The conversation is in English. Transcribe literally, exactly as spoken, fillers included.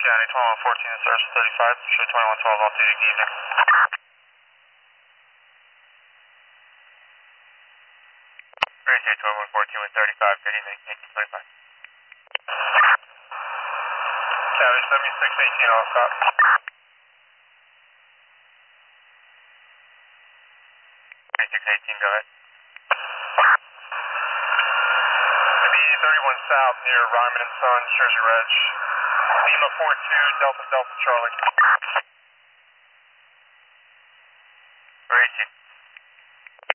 County twenty-one fourteen and Stars thirty-five, show twenty-one twelve altitude, good evening. Race twenty-one fourteen with thirty-five, good evening, eighteen twenty-five. County seventy-six eighteen, all stop. seventy-six eighteen, go ahead. thirty-one South near Ryman and Sons, Jersey Reg. Lima four two, Delta Delta Charlie. Racing.